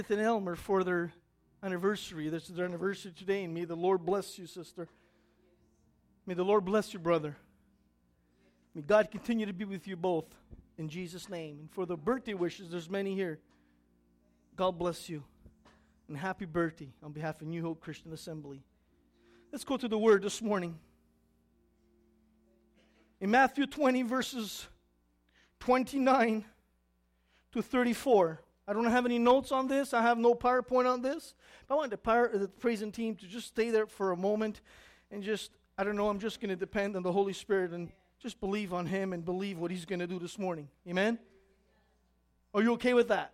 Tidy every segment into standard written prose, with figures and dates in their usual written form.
And Elmer for their anniversary. This is their anniversary today, and may the Lord bless you, sister. May the Lord bless you, brother. May God continue to be with you both in Jesus' name. And for the birthday wishes, there's many here. God bless you. And happy birthday on behalf of New Hope Christian Assembly. Let's go to the Word this morning. In Matthew 20, verses 29 to 34. I don't have any notes on this. I have no PowerPoint on this. But I want the praising team to just stay there for a moment and just, I'm just going to depend on the Holy Spirit and just believe on Him and believe what He's going to do this morning. Amen? Are you okay with that?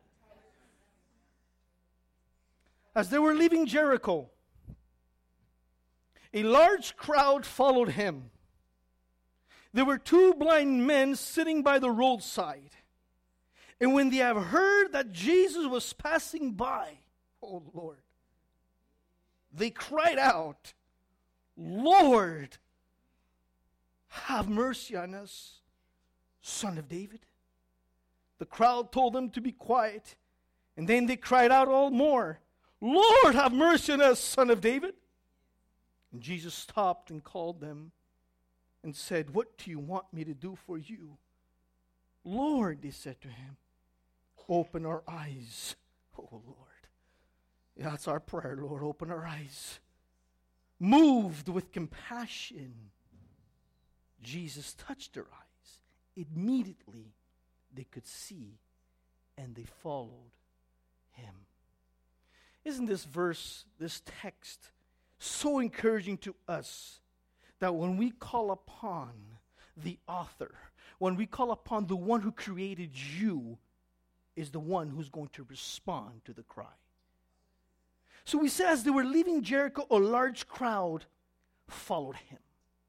As they were leaving Jericho, a large crowd followed Him. There were two blind men sitting by the roadside. And when they have heard that Jesus was passing by, oh Lord, they cried out, Lord, have mercy on us, Son of David. The crowd told them to be quiet, and then they cried out all more, Lord, have mercy on us, Son of David. And Jesus stopped and called them and said, what do you want me to do for you? Lord, they said to Him, open our eyes. Oh, Lord. That's our prayer, Lord. Open our eyes. Moved with compassion, Jesus touched their eyes. Immediately, they could see, and they followed Him. Isn't this verse, this text, so encouraging to us that when we call upon the author, when we call upon the one who created you, is the one who's going to respond to the cry. So we say as they were leaving Jericho, a large crowd followed Him.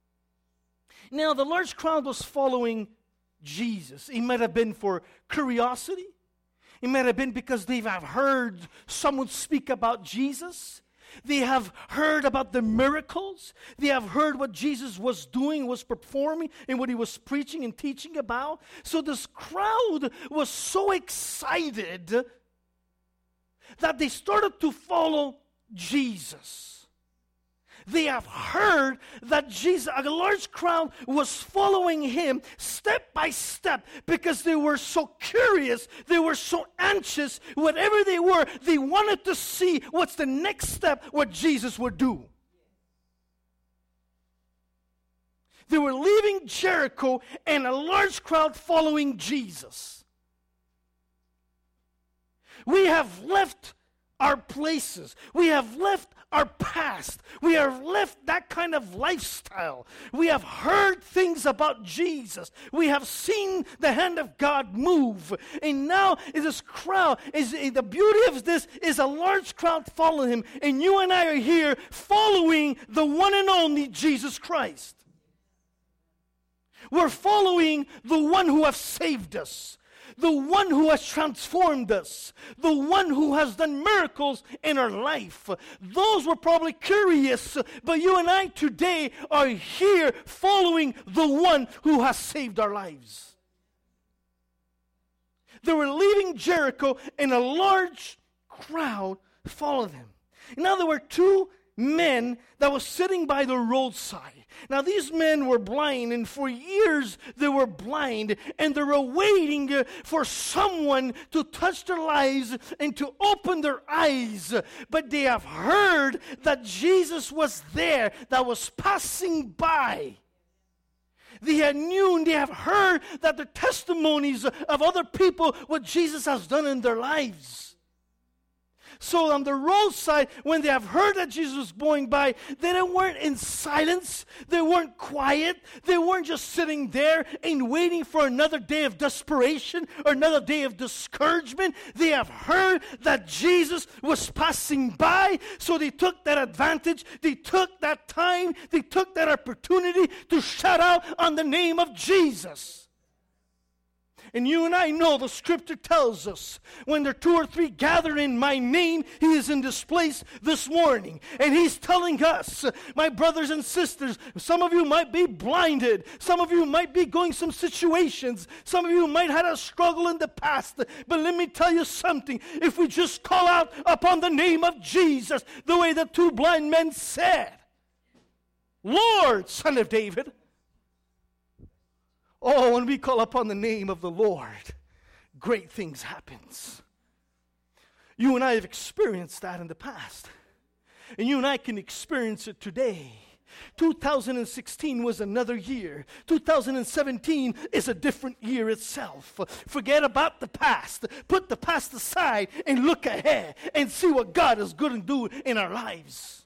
Now the large crowd was following Jesus. It might have been for curiosity. It might have been because they have heard someone speak about Jesus. They have heard about the miracles. They have heard what Jesus was doing, was performing, and what He was preaching and teaching about. So this crowd was so excited that they started to follow Jesus. They have heard that Jesus, a large crowd was following Him step by step because they were so curious, they were so anxious, whatever they were, they wanted to see what's the next step, what Jesus would do. They were leaving Jericho and a large crowd following Jesus. We have left our places. We have left our past. We have left that kind of lifestyle. We have heard things about Jesus. We have seen the hand of God move. And now this crowd, the beauty of this is a large crowd following Him. And you and I are here following the one and only Jesus Christ. We're following the one who has saved us. The one who has transformed us. The one who has done miracles in our life. Those were probably curious, but you and I today are here following the one who has saved our lives. They were leaving Jericho and a large crowd followed them. Now there were two men that were sitting by the roadside. Now these men were blind, and for years they were blind, and they were waiting for someone to touch their lives and to open their eyes. But they have heard that Jesus was there, that was passing by. They have heard that the testimonies of other people, what Jesus has done in their lives. So on the roadside, when they have heard that Jesus was going by, they weren't in silence. They weren't quiet. They weren't just sitting there and waiting for another day of desperation or another day of discouragement. They have heard that Jesus was passing by, so they took that advantage. They took that time. They took that opportunity to shout out on the name of Jesus. And you and I know the scripture tells us, when there are 2 or 3 gather in my name, he is in this place this morning. And he's telling us, my brothers and sisters, some of you might be blinded. Some of you might be going some situations. Some of you might have had a struggle in the past. But let me tell you something. If we just call out upon the name of Jesus, the way the 2 blind men said, Lord, Son of David. Oh, when we call upon the name of the Lord, great things happens. You and I have experienced that in the past. And you and I can experience it today. 2016 was another year. 2017 is a different year itself. Forget about the past. Put the past aside and look ahead and see what God is going to do in our lives.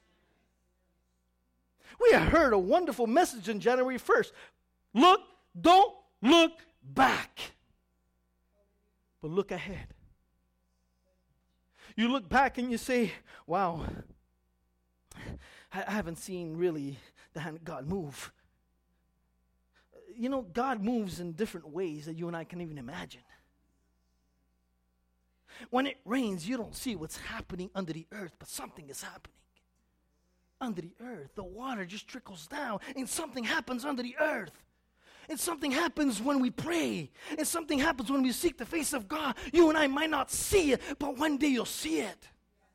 We heard a wonderful message on January 1st. Don't look back, but look ahead. You look back and you say, wow, I haven't seen really the hand of God move. You know, God moves in different ways that you and I can even imagine. When it rains, you don't see what's happening under the earth, but something is happening. Under the earth, the water just trickles down, and something happens under the earth. And something happens when we pray. And something happens when we seek the face of God. You and I might not see it, but one day you'll see it.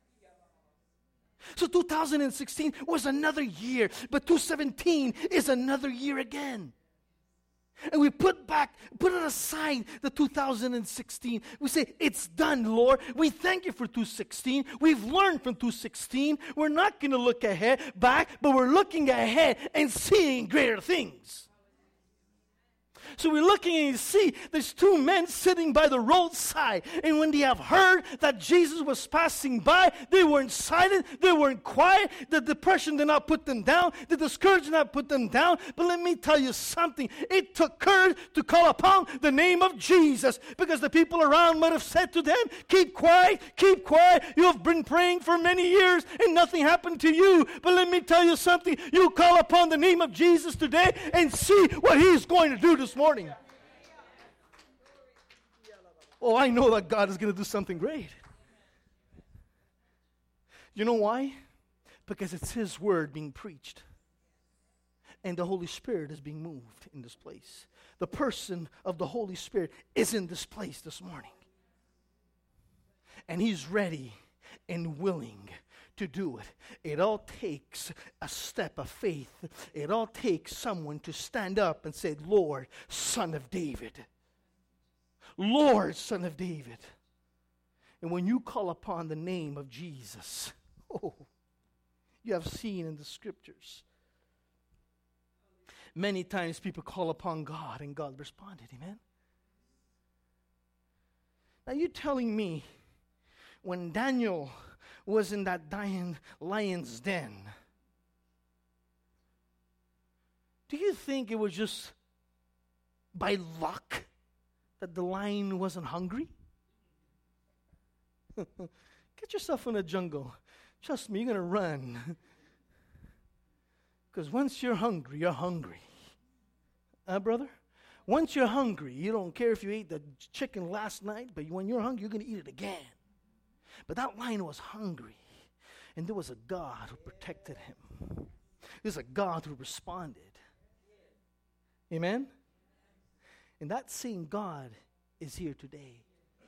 So 2016 was another year, but 2017 is another year again. And we put it aside, the 2016. We say, it's done, Lord. We thank you for 2016. We've learned from 2016. We're not going to look back, but we're looking ahead and seeing greater things. So we're looking and you see there's 2 men sitting by the roadside. And when they have heard that Jesus was passing by, they weren't silent, they weren't quiet. The depression did not put them down. The discouragement did not put them down. But let me tell you something. It took courage to call upon the name of Jesus. Because the people around might have said to them, keep quiet, keep quiet. You have been praying for many years and nothing happened to you. But let me tell you something. You call upon the name of Jesus today and see what he's going to do this morning. Oh, I know that God is going to do something great. You know why? Because it's his word being preached. And the Holy Spirit is being moved in this place. The person of the Holy Spirit is in this place this morning. And he's ready and willing to do it. It all takes a step of faith. It all takes someone to stand up and say, Lord, Son of David. Lord, Son of David. And when you call upon the name of Jesus, oh, you have seen in the scriptures, many times people call upon God and God responded. Amen? Now you're telling me when Daniel was in that lion's den, do you think it was just by luck that the lion wasn't hungry? Get yourself in the jungle. Trust me, you're going to run. Because once you're hungry, you're hungry. Brother? Once you're hungry, you don't care if you ate the chicken last night, but when you're hungry, you're going to eat it again. But that lion was hungry. And there was a God who protected him. There's a God who responded. Amen? And that same God is here today.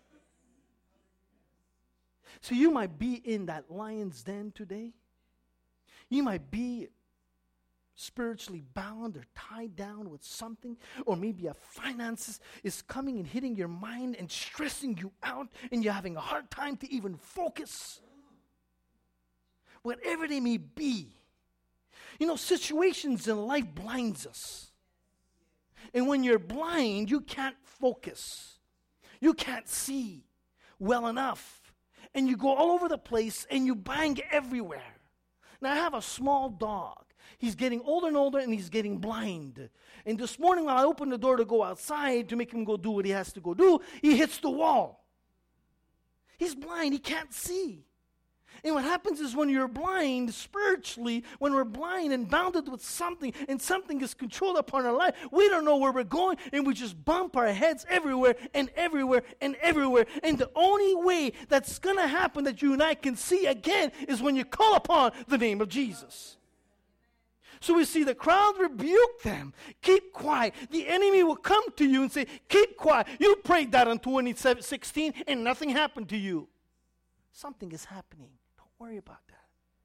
So you might be in that lion's den today. You might be spiritually bound or tied down with something, or maybe a finances is coming and hitting your mind and stressing you out, and you're having a hard time to even focus. Whatever they may be. You know, situations in life blinds us. And when you're blind, you can't focus. You can't see well enough. And you go all over the place and you bang everywhere. Now I have a small dog. He's getting older and older and he's getting blind. And this morning when I opened the door to go outside to make him go do what he has to go do, he hits the wall. He's blind, he can't see. And what happens is when you're blind spiritually, when we're blind and bounded with something, and something is controlled upon our life, we don't know where we're going, and we just bump our heads everywhere and everywhere and everywhere. And the only way that's going to happen that you and I can see again is when you call upon the name of Jesus. So we see the crowd rebuke them. Keep quiet. The enemy will come to you and say, keep quiet. You prayed that in 2016 and nothing happened to you. Something is happening. Don't worry about that.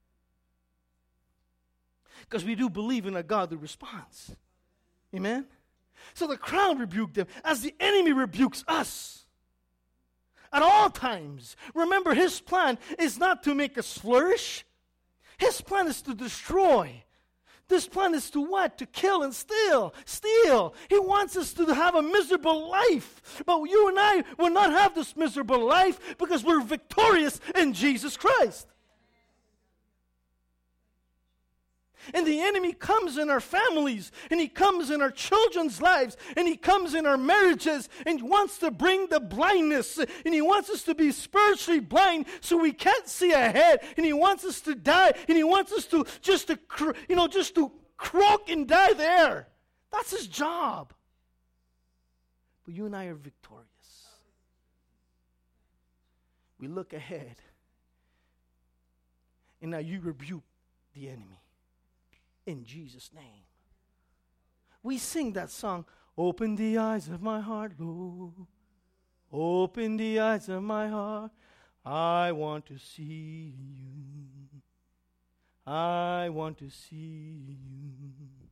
Because we do believe in a God who responds. Amen? So the crowd rebuked them as the enemy rebukes us. At all times. Remember, his plan is not to make us flourish. His plan is to destroy. This plan is to what? To kill and steal. He wants us to have a miserable life. But you and I will not have this miserable life because we're victorious in Jesus Christ. And the enemy comes in our families, and he comes in our children's lives, and he comes in our marriages, and wants to bring the blindness, and he wants us to be spiritually blind so we can't see ahead, and he wants us to die, and he wants us to just to croak and die there. That's his job. But you and I are victorious. We look ahead, and now you rebuke the enemy. In Jesus' name. We sing that song, open the eyes of my heart, Lord. Open the eyes of my heart. I want to see you. I want to see you.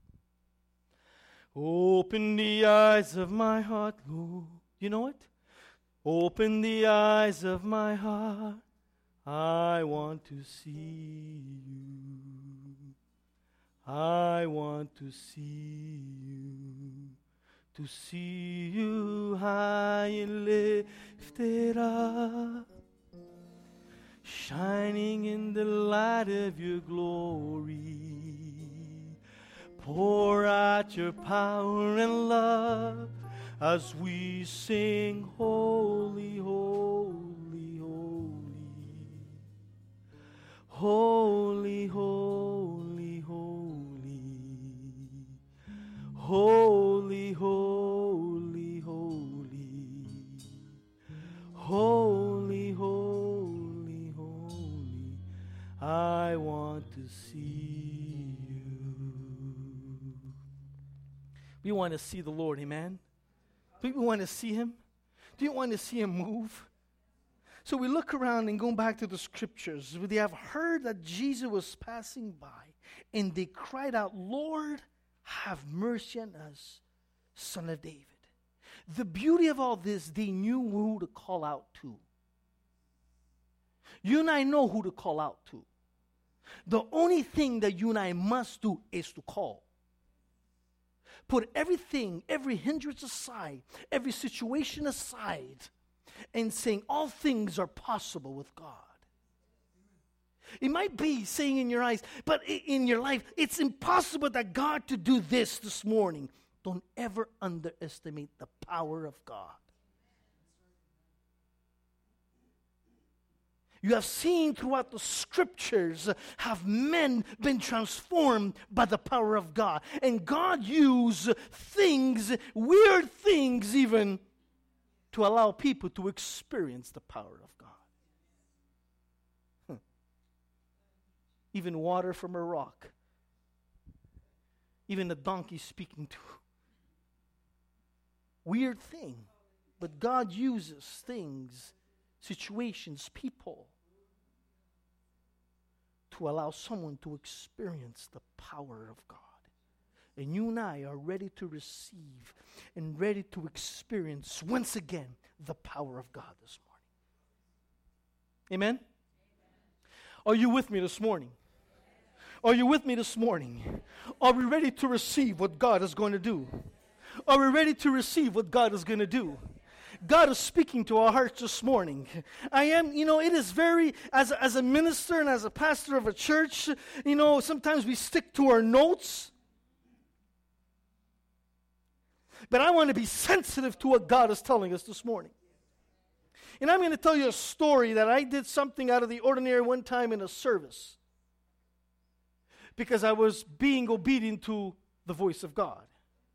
Open the eyes of my heart, Lord. You know it? Open the eyes of my heart. I want to see you. I want to see you high and lifted up, shining in the light of your glory. Pour out your power and love as we sing, holy, holy, holy, holy, holy, holy, holy, holy, holy, holy, holy. I want to see you. We want to see the Lord, amen? Do you want to see him? Do you want to see him move? So we look around and go back to the scriptures. They have heard that Jesus was passing by, and they cried out, Lord, have mercy on us, Son of David. The beauty of all this, they knew who to call out to. You and I know who to call out to. The only thing that you and I must do is to call. Put everything, every hindrance aside, every situation aside, and saying all things are possible with God. It might be saying in your eyes, but in your life, it's impossible that God to do this morning. Don't ever underestimate the power of God. You have seen throughout the scriptures have men been transformed by the power of God. And God used things, weird things even, to allow people to experience the power of God. Even water from a rock. Even a donkey speaking to. Weird thing. But God uses things, situations, people, to allow someone to experience the power of God. And you and I are ready to receive and ready to experience once again the power of God this morning. Amen? Are you with me this morning? Are you with me this morning? Are we ready to receive what God is going to do? Are we ready to receive what God is going to do? God is speaking to our hearts this morning. It is very, as a minister and as a pastor of a church, sometimes we stick to our notes. But I want to be sensitive to what God is telling us this morning. And I'm going to tell you a story that I did something out of the ordinary one time in a service, because I was being obedient to the voice of God.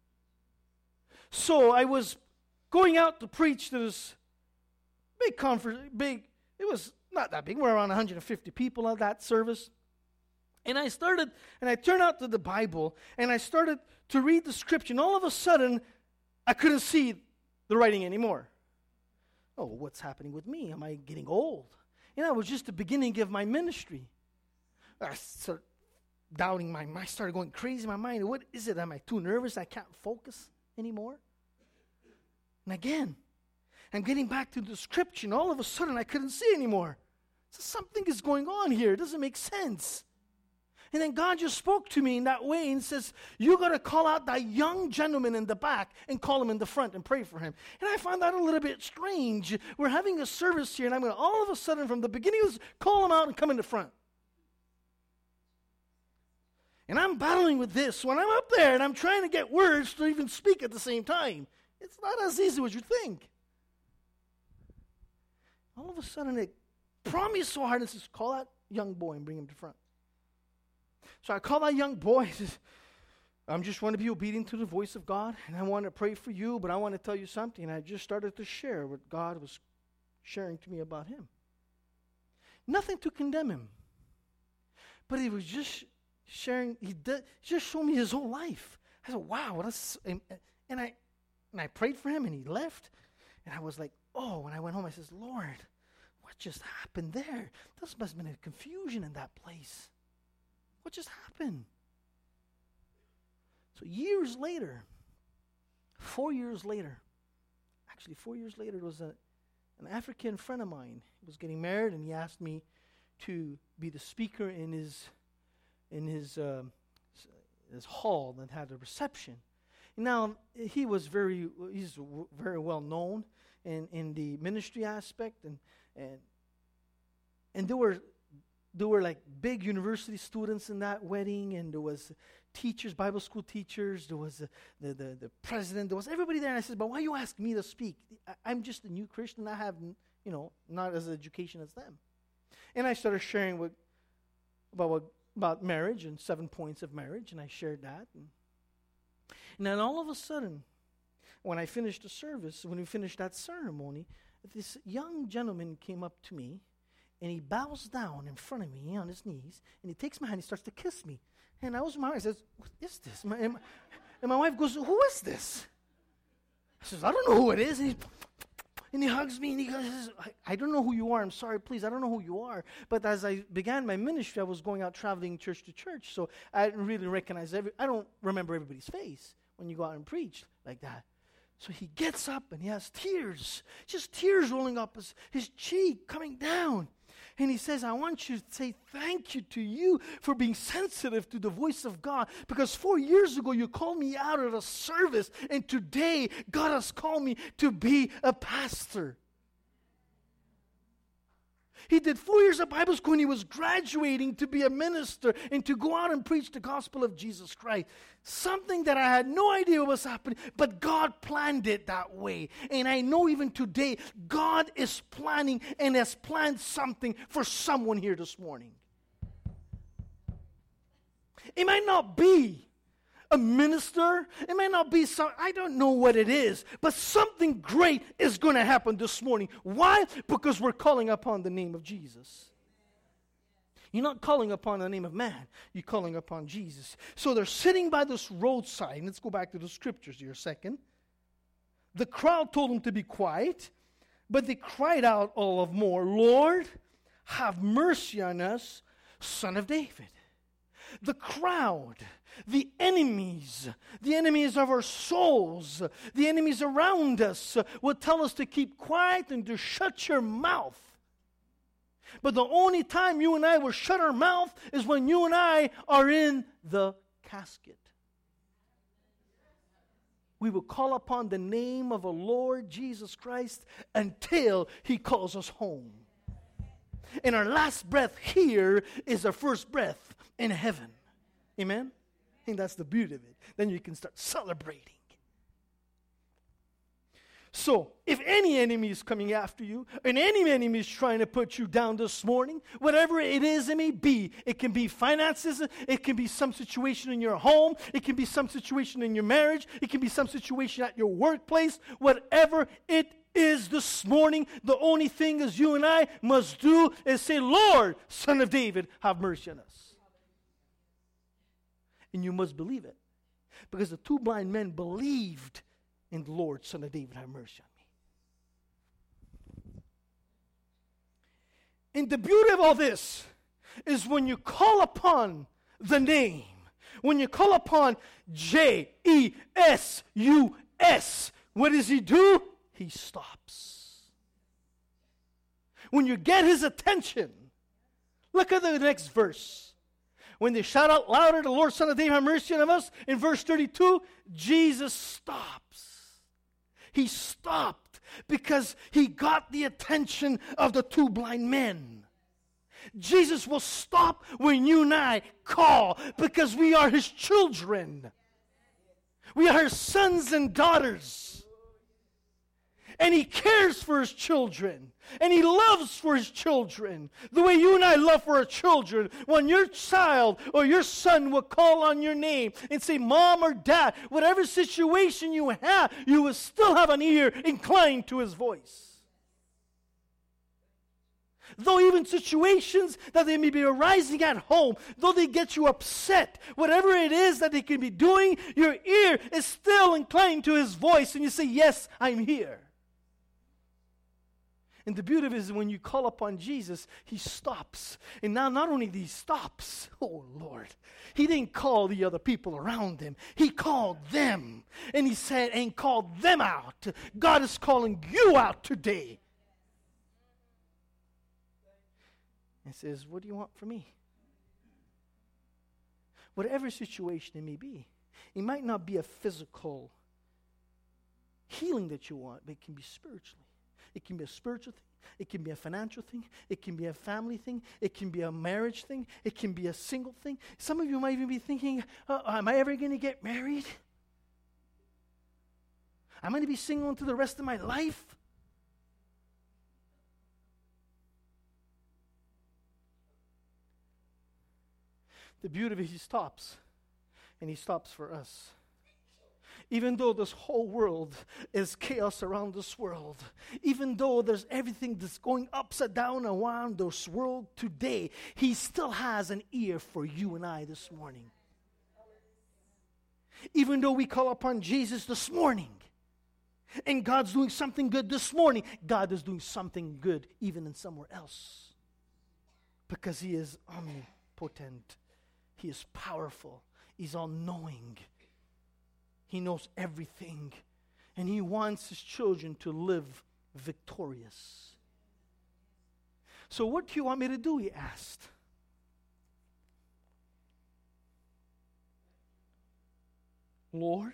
So I was going out to preach to this big conference, it was not that big, we were around 150 people at that service. And I turned out to the Bible, and I started to read the scripture, and all of a sudden, I couldn't see the writing anymore. Oh, what's happening with me? Am I getting old? It was just the beginning of my ministry. I started doubting my mind. I started going crazy in my mind. What is it? Am I too nervous? I can't focus anymore? And again, I'm getting back to the scripture, and all of a sudden, I couldn't see anymore. So something is going on here. It doesn't make sense. And then God just spoke to me in that way and says, you got to call out that young gentleman in the back and call him in the front and pray for him. And I found that a little bit strange. We're having a service here, and I'm going to all of a sudden from the beginning call him out and come in the front. And I'm battling with this when I'm up there and I'm trying to get words to even speak at the same time. It's not as easy as you think. All of a sudden it prompted me so hard and says, call that young boy and bring him to front. So I call that young boy and says, I just want to be obedient to the voice of God, and I want to pray for you, but I want to tell you something. And I just started to share what God was sharing to me about him. Nothing to condemn him. But he was just sharing, he just showed me his whole life. I said, wow, and I prayed for him, and he left. And I was like, oh, when I went home, I says, Lord, what just happened there? There must have been a confusion in that place. What just happened? So years later, 4 years later, there was an African friend of mine. He was getting married, and he asked me to be the speaker in his hall that had a reception. Now, he's very well known in the ministry aspect, and there were like big university students in that wedding, and there was teachers, Bible school teachers, there was the president, there was everybody there. And I said, but why you ask me to speak? I'm just a new Christian. I have, not as education as them. And I started sharing about marriage and 7 points of marriage, and I shared that. And then all of a sudden, when I finished the service, when we finished that ceremony, this young gentleman came up to me, and he bows down in front of me on his knees, and he takes my hand, he starts to kiss me. And I was my wife, says, what is this? And my wife goes, who is this? I says, I don't know who it is. And he hugs me, and he goes, I don't know who you are. I'm sorry, please, I don't know who you are. But as I began my ministry, I was going out traveling church to church, so I didn't really recognize I don't remember everybody's face when you go out and preach like that. So he gets up, and he has tears, just tears rolling up his cheek, coming down. And he says, I want you to say thank you to you for being sensitive to the voice of God, because 4 years ago you called me out at a service, and today God has called me to be a pastor. He did 4 years of Bible school, and he was graduating to be a minister and to go out and preach the gospel of Jesus Christ. Something that I had no idea was happening, but God planned it that way. And I know even today, God is planning and has planned something for someone here this morning. It might not be a minister. It may not be I don't know what it is, but something great is going to happen this morning. Why? Because we're calling upon the name of Jesus. You're not calling upon the name of man. You're calling upon Jesus. So they're sitting by this roadside. Let's go back to the scriptures here a second. The crowd told them to be quiet, but they cried out all of more, Lord, have mercy on us, Son of David. The crowd, the enemies of our souls, the enemies around us will tell us to keep quiet and to shut your mouth. But the only time you and I will shut our mouth is when you and I are in the casket. We will call upon the name of the Lord Jesus Christ until He calls us home. And our last breath here is our first breath in heaven. Amen? I think that's the beauty of it. Then you can start celebrating. So, if any enemy is coming after you, and any enemy is trying to put you down this morning, whatever it is it may be, it can be finances, it can be some situation in your home, it can be some situation in your marriage, it can be some situation at your workplace, whatever it is this morning, the only thing is you and I must do is say, Lord, Son of David, have mercy on us. And you must believe it. Because the two blind men believed in the Lord, Son of David, have mercy on me. And the beauty of all this is when you call upon the name, when you call upon J-E-S-U-S, what does he do? He stops. When you get his attention, look at the next verse. When they shout out louder, the Lord, Son of David, have mercy on us, in verse 32, Jesus stops. He stopped because he got the attention of the two blind men. Jesus will stop when you and I call because we are his children. We are his sons and daughters. And he cares for his children. And he loves for his children. The way you and I love for our children. When your child or your son will call on your name and say, Mom or Dad, whatever situation you have, you will still have an ear inclined to his voice. Though even situations that they may be arising at home, though they get you upset, whatever it is that they can be doing, your ear is still inclined to his voice. And you say, yes, I'm here. And the beauty of it is when you call upon Jesus, he stops. And now not only he stops, oh Lord, he didn't call the other people around him. He called them. And he said, and called them out. God is calling you out today. And says, what do you want from me? Whatever situation it may be. It might not be a physical healing that you want, but it can be spiritually. It can be a spiritual thing. It can be a financial thing. It can be a family thing. It can be a marriage thing. It can be a single thing. Some of you might even be thinking, am I ever going to get married? I'm going to be single until the rest of my life? The beauty of it, he stops. And he stops for us. Even though this whole world is chaos around this world, even though there's everything that's going upside down around this world today, he still has an ear for you and I this morning. Even though we call upon Jesus this morning, and God's doing something good this morning, God is doing something good even in somewhere else. Because he is omnipotent. He is powerful. He's all-knowing. He knows everything. And he wants his children to live victorious. So what do you want me to do, he asked. Lord,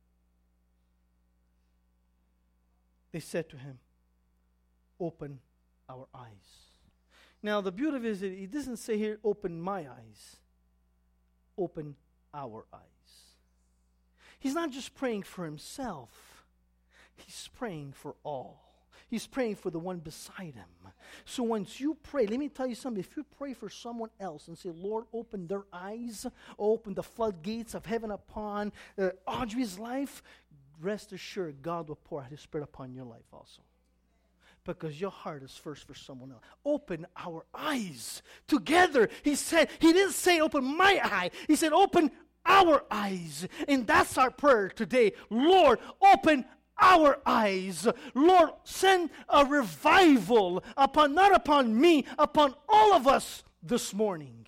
they said to him, open our eyes. Now the beauty of it is that he doesn't say here, open my eyes. Open our eyes. He's not just praying for himself. He's praying for all. He's praying for the one beside him. So once you pray, let me tell you something. If you pray for someone else and say, Lord, open their eyes, open the floodgates of heaven upon Audrey's life, rest assured God will pour out his Spirit upon your life also. Because your heart is first for someone else. Open our eyes together. He said, he didn't say open my eye. He said open our eyes. And that's our prayer today. Lord, open our eyes. Lord, send a revival upon, not upon me, upon all of us this morning.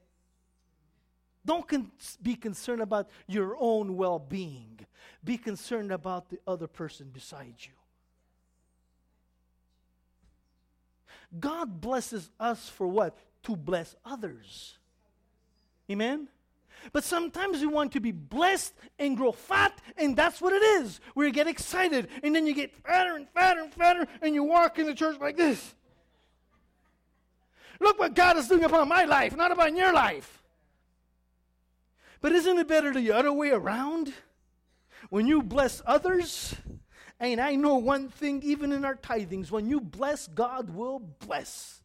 Don't be concerned about your own well-being. Be concerned about the other person beside you. God blesses us for what? To bless others. Amen? But sometimes we want to be blessed and grow fat, and that's what it is. We get excited, and then you get fatter and fatter and fatter, and you walk in the church like this. Look what God is doing upon my life, not upon your life. But isn't it better the other way around? When you bless others, And I know one thing, even in our tithings, when you bless, God will bless.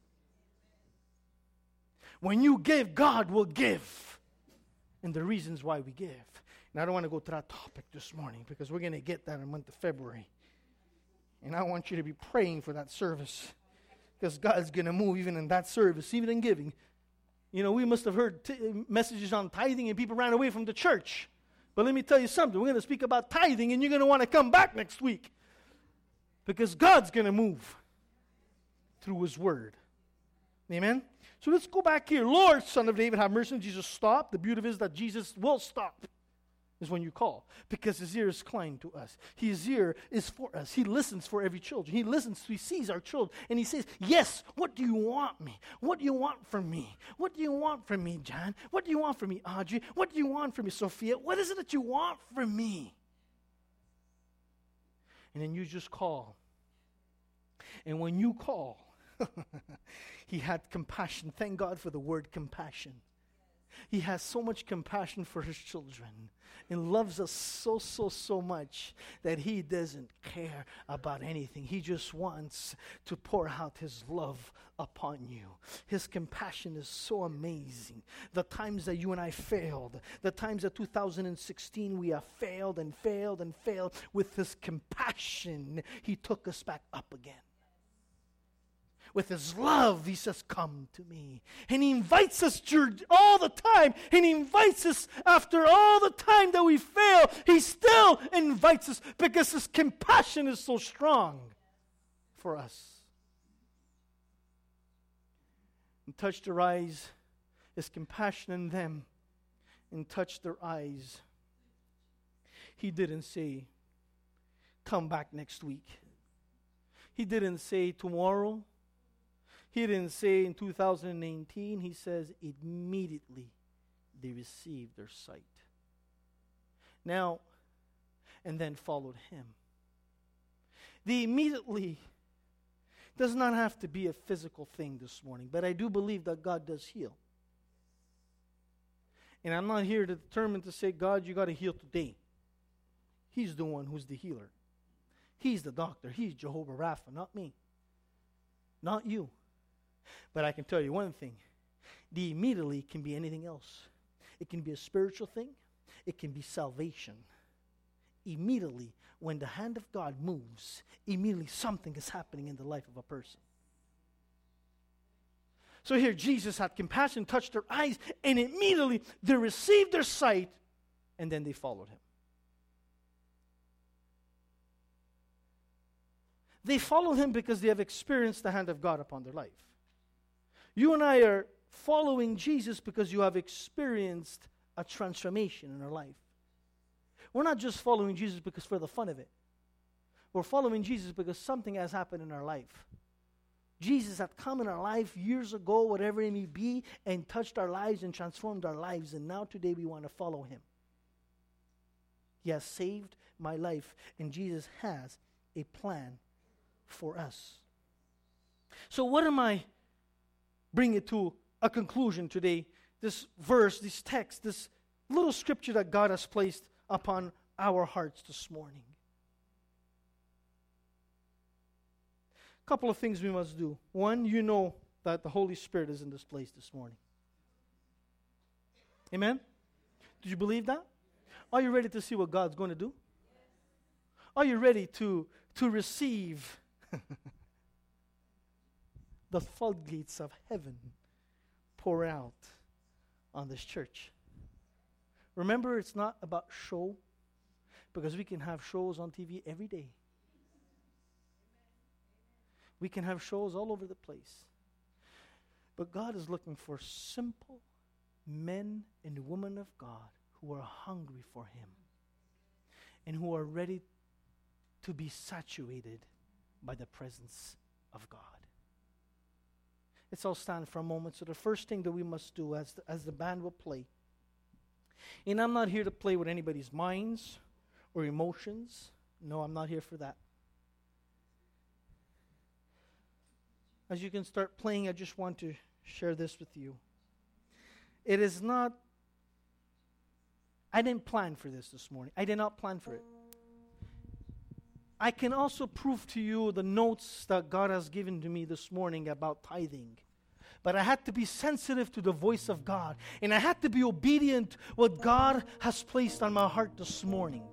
When you give, God will give. And the reasons why we give. And I don't want to go to that topic this morning because we're going to get that in the month of February. And I want you to be praying for that service because God's going to move even in that service, even in giving. You know, we must have heard messages on tithing and people ran away from the church. But let me tell you something. We're going to speak about tithing and you're going to want to come back next week because God's going to move through His Word. Amen? So let's go back here. Lord, Son of David, have mercy. Jesus stopped. The beauty of it is that Jesus will stop is when you call because His ear is inclined to us. His ear is for us. He listens for every children. He listens. He sees our children. And He says, yes, what do you want me? What do you want from me? What do you want from me, John? What do you want from me, Audrey? What do you want from me, Sophia? What is it that you want from me? And then you just call. And when you call, He had compassion. Thank God for the word compassion. He has so much compassion for His children and loves us so much that He doesn't care about anything. He just wants to pour out His love upon you. His compassion is so amazing. The times that you and I failed, the times that 2016 we have failed and failed and failed, with His compassion, He took us back up again. With His love, He says, come to me. And He invites us all the time. And He invites us after all the time that we fail. He still invites us because His compassion is so strong for us. And touch their eyes, His compassion in them, and touch their eyes. He didn't say, come back next week. He didn't say tomorrow. He didn't say in 2018, He says immediately they received their sight. Now, and then followed Him. The immediately does not have to be a physical thing this morning, but I do believe that God does heal. And I'm not here to determine to say, God, you got to heal today. He's the one who's the healer. He's the doctor. He's Jehovah Rapha, not me. Not you. But I can tell you one thing. The immediately can be anything else. It can be a spiritual thing. It can be salvation. Immediately, when the hand of God moves, immediately something is happening in the life of a person. So here, Jesus had compassion, touched their eyes, and immediately they received their sight, and then they followed Him. They followed Him because they have experienced the hand of God upon their life. You and I are following Jesus because you have experienced a transformation in our life. We're not just following Jesus because for the fun of it. We're following Jesus because something has happened in our life. Jesus had come in our life years ago, whatever it may be, and touched our lives and transformed our lives. And now today we want to follow Him. He has saved my life, and Jesus has a plan for us. So what am I bringing to a conclusion today? This verse, this text, this little scripture that God has placed upon our hearts this morning. A couple of things we must do. One, you know that the Holy Spirit is in this place this morning. Amen? Do you believe that? Are you ready to see what God's going to do? Are you ready to receive the floodgates of heaven pour out on this church? Remember, it's not about show, because we can have shows on TV every day. We can have shows all over the place. But God is looking for simple men and women of God who are hungry for Him and who are ready to be saturated by the presence of God. Let's all stand for a moment. So the first thing that we must do as the band will play, and I'm not here to play with anybody's minds or emotions. No, I'm not here for that. As you can start playing, I just want to share this with you. It is not, I didn't plan for this morning. I did not plan for it. I can also prove to you the notes that God has given to me this morning about tithing. But I had to be sensitive to the voice of God. And I had to be obedient to what God has placed on my heart this morning.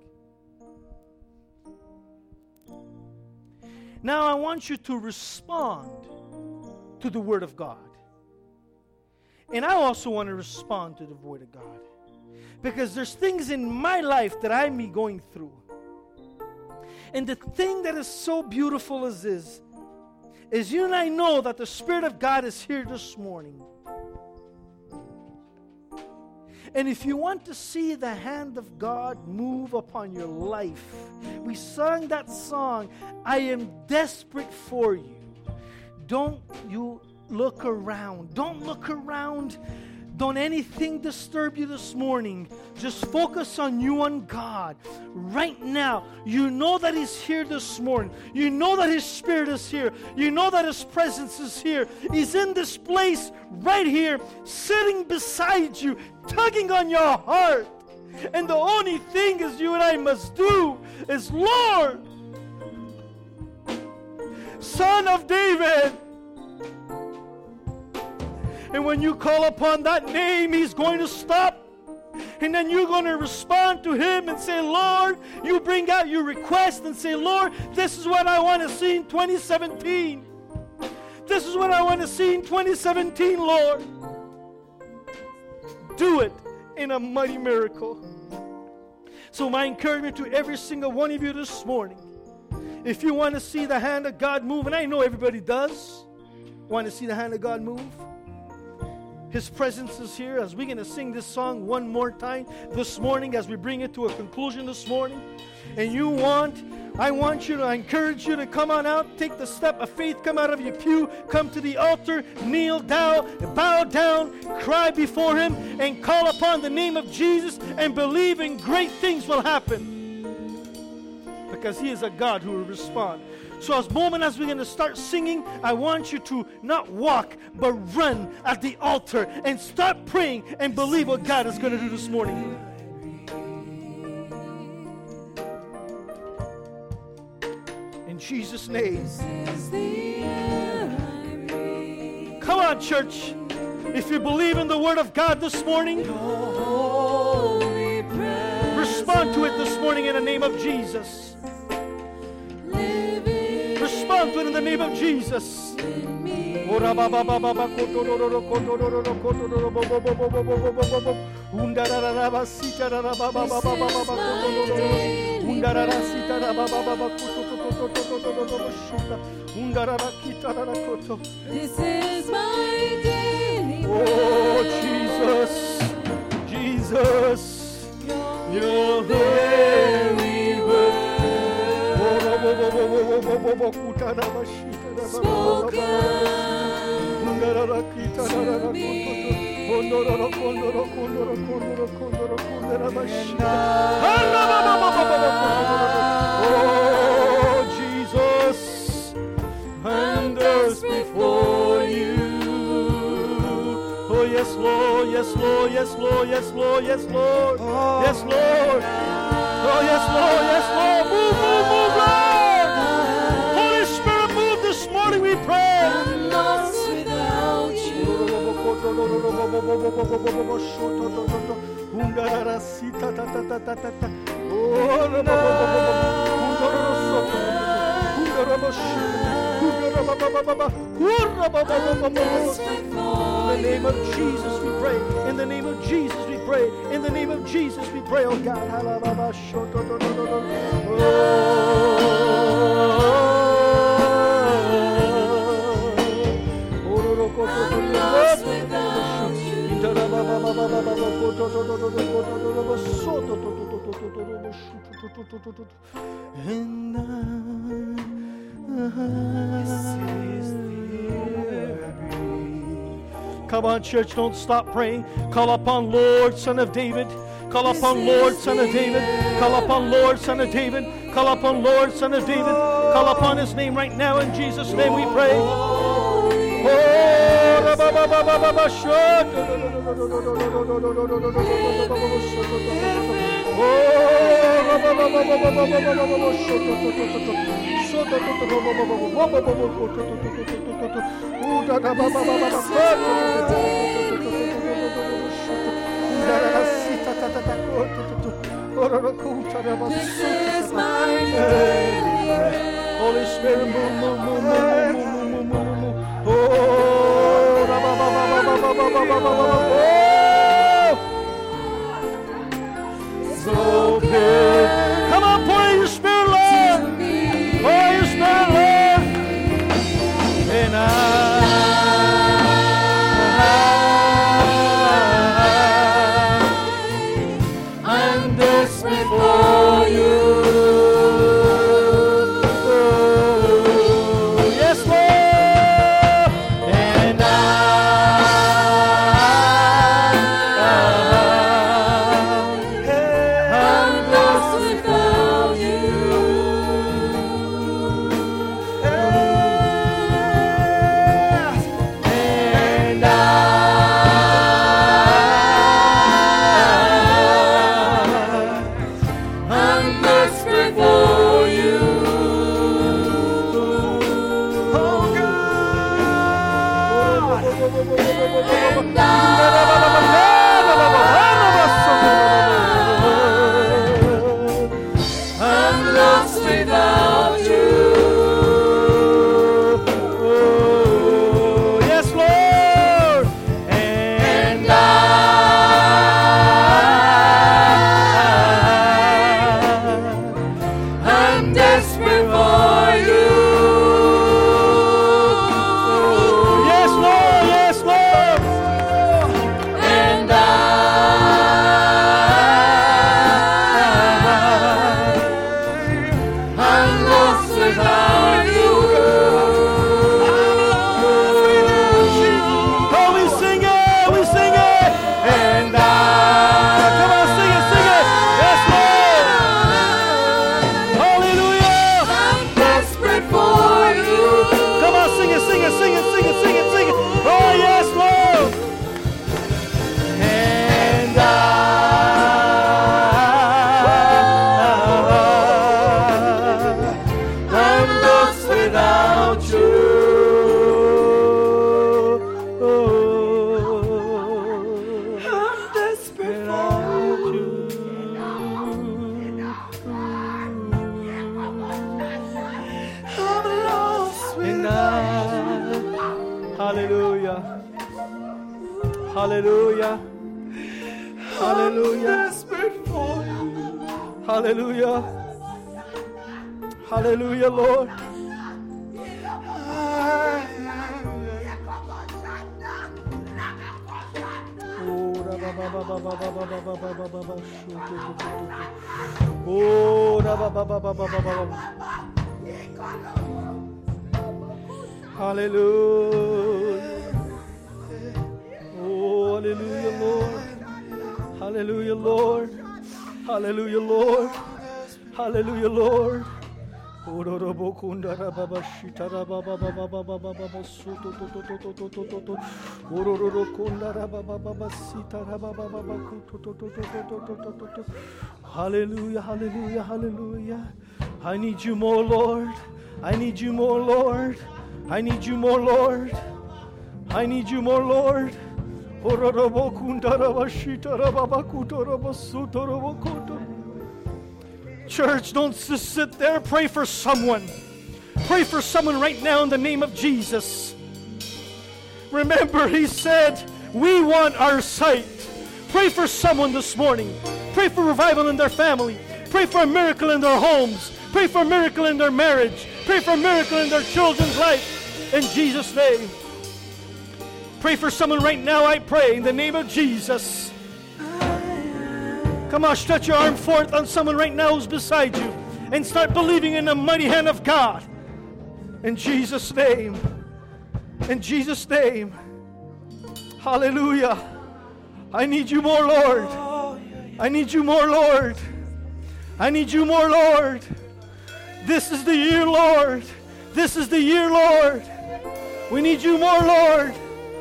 Now I want you to respond to the Word of God. And I also want to respond to the Word of God. Because there's things in my life that I'm going through. And the thing that is so beautiful is this, is you and I know that the Spirit of God is here this morning. And if you want to see the hand of God move upon your life, we sang that song, I am desperate for you. Don't you look around. Don't look around. Don't anything disturb you this morning. Just focus on you and God. Right now, you know that He's here this morning. You know that His Spirit is here. You know that His presence is here. He's in this place right here, sitting beside you, tugging on your heart. And the only thing is you and I must do is, Lord, Son of David. And when you call upon that name, He's going to stop. And then you're going to respond to Him and say, Lord, you bring out your request and say, Lord, this is what I want to see in 2017. This is what I want to see in 2017, Lord. Do it in a mighty miracle. So my encouragement to every single one of you this morning, if you want to see the hand of God move, and I know everybody does want to see the hand of God move, His presence is here. As we're going to sing this song one more time this morning, as we bring it to a conclusion this morning. And I encourage you to come on out, take the step of faith, come out of your pew, come to the altar, kneel down, bow down, cry before Him, and call upon the name of Jesus and believe in great things will happen. Because He is a God who will respond. So as we're going to start singing, I want you to not walk, but run at the altar and start praying and believe what God is going to do this morning. In Jesus' name. Come on, church. If you believe in the Word of God this morning, respond to it this morning in the name of Jesus. Respond to it in the name of Jesus. This is my daily bread. Oh, Jesus, Jesus, you're very word. Oh, Jesus, I'm desperate for you. Oh, yes, Lord, yes, Lord, yes, Lord, yes, Lord, yes, Lord, yes, Lord. Oh, yes, Lord, yes, Lord. Move, move, move, Lord. Holy Spirit, move this morning, we pray. I'm lost without you. In the name of Jesus we pray. In the name of Jesus we pray. In the name of Jesus we pray, oh God. Come on, church, don't stop praying. Call upon Lord, Son of David. Call upon Lord, Son of David. Call upon Lord, Son of David. Call upon Lord, Son of David. Call upon His name right now. In Jesus' name we pray. This is my day. Holy Spirit, move, move, move, move, move, move, move, move, move. Oh, ba, ba, ba, ba, ba, ba, ba, ba, ba, ba, ba, ba. Oh, so good. Come on, pour your Spirit, Lord. Pour your Spirit, Lord. And I'm desperate for you. Hallelujah. Hallelujah. Hallelujah. Hallelujah. Hallelujah, Lord. Hallelujah. Oh, hallelujah, Lord. Hallelujah, Lord. Hallelujah, Lord. Hallelujah, Lord. Hallelujah, hallelujah, hallelujah. I need you more, Lord. I need you more, Lord. I need you more, Lord. I need you more, Lord. Church, don't just sit there. Pray for someone. Pray for someone right now in the name of Jesus. Remember, he said, we want our sight. Pray for someone this morning. Pray for revival in their family. Pray for a miracle in their homes. Pray for a miracle in their marriage. Pray for a miracle in their children's life. In Jesus' name. Pray for someone right now, I pray, in the name of Jesus. Come on, stretch your arm forth on someone right now who's beside you and start believing in the mighty hand of God. In Jesus' name. In Jesus' name. Hallelujah. I need you more, Lord. I need you more, Lord. I need you more, Lord. This is the year, Lord. This is the year, Lord. We need you more, Lord.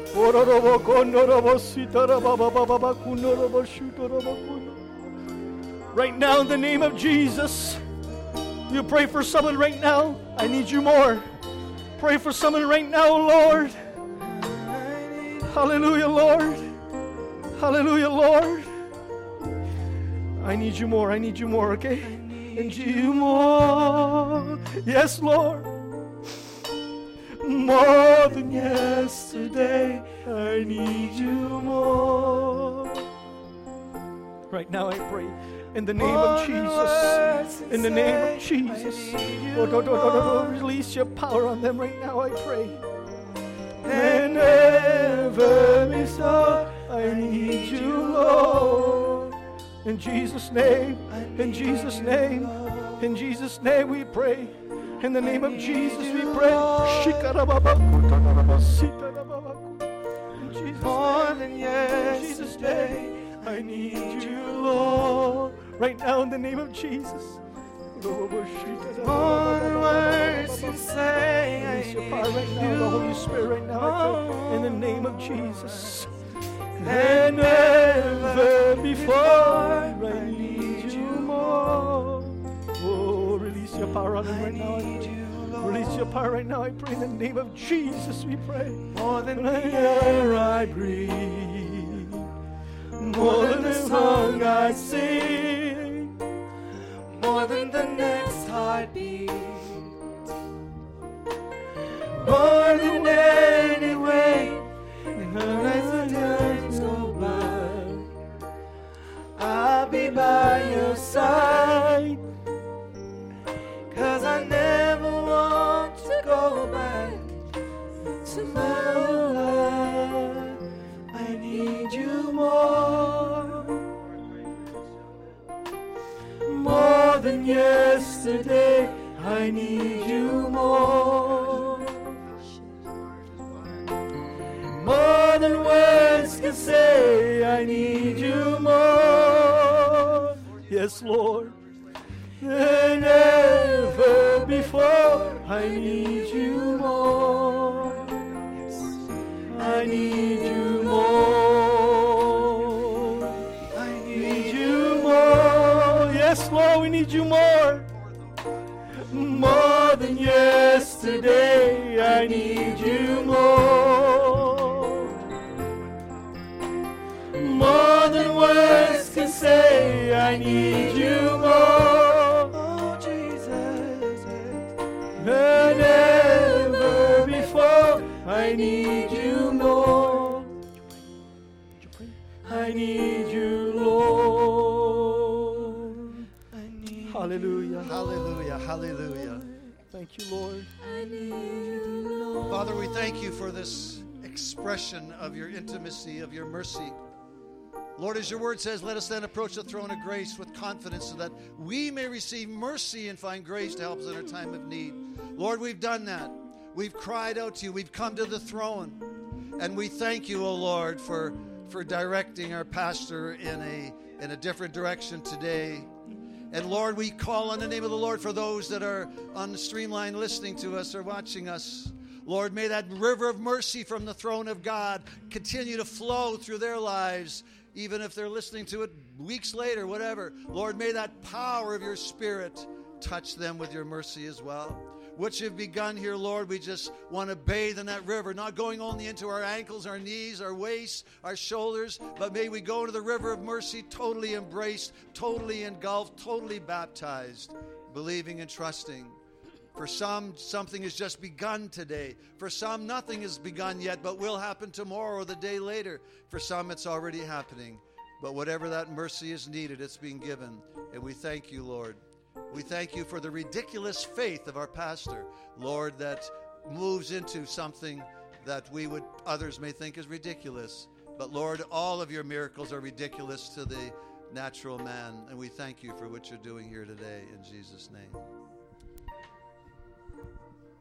Right now, in the name of Jesus, you pray for someone right now. I need you more. Pray for someone right now, Lord. Hallelujah, Lord. Hallelujah, Lord. I need you more. I need you more, okay? I need you more. Yes, Lord. More than yesterday, I need you more. Right now I pray in the name of Jesus. In the name of Jesus. Release your power on them right now, I pray. And ever before, I need you, Lord. In Jesus' name, in Jesus' name, in Jesus' name we pray. In the name of Jesus we pray. More than yesterday, I need you, Lord. Right now, in the name of Jesus. More than words can say, I need you. Right now, the Holy Spirit, right now, I pray. In the name of Jesus. And never before, I need you more. Oh, release your power on them right now. Release your power right now. I pray in the name of Jesus. We pray. More than the air I breathe, more than the song I sing, more than the next heartbeat, more than any way. As the times go by, I'll be by your side. 'Cause I never want to go back to my old life. I need you more. More than yesterday, I need you more. More than words can say, I need you more. Yes, Lord. And ever before, I need you more. I need you more. I need you more. Yes, Lord, we need you more. More than yesterday, I need you more. More than words can say, I need you more. And ever before, I need you more. I need you, Lord. Hallelujah. Hallelujah. Hallelujah. Thank you, Lord. Father, we thank you for this expression of your intimacy, of your mercy. Lord, as your word says, let us then approach the throne of grace with confidence so that we may receive mercy and find grace to help us in our time of need. Lord, we've done that. We've cried out to you. We've come to the throne. And we thank you, O Lord, for directing our pastor in a different direction today. And Lord, we call on the name of the Lord for those that are on the streamline listening to us or watching us. Lord, may that river of mercy from the throne of God continue to flow through their lives, even if they're listening to it weeks later, whatever. Lord, may that power of your Spirit touch them with your mercy as well. What you've begun here, Lord, we just want to bathe in that river, not going only into our ankles, our knees, our waists, our shoulders, but may we go into the river of mercy totally embraced, totally engulfed, totally baptized, believing and trusting. For some, something has just begun today. For some, nothing has begun yet, but will happen tomorrow or the day later. For some, it's already happening. But whatever that mercy is needed, it's being given. And we thank you, Lord. We thank you for the ridiculous faith of our pastor, Lord, that moves into something that others may think is ridiculous. But Lord, all of your miracles are ridiculous to the natural man. And we thank you for what you're doing here today in Jesus' name.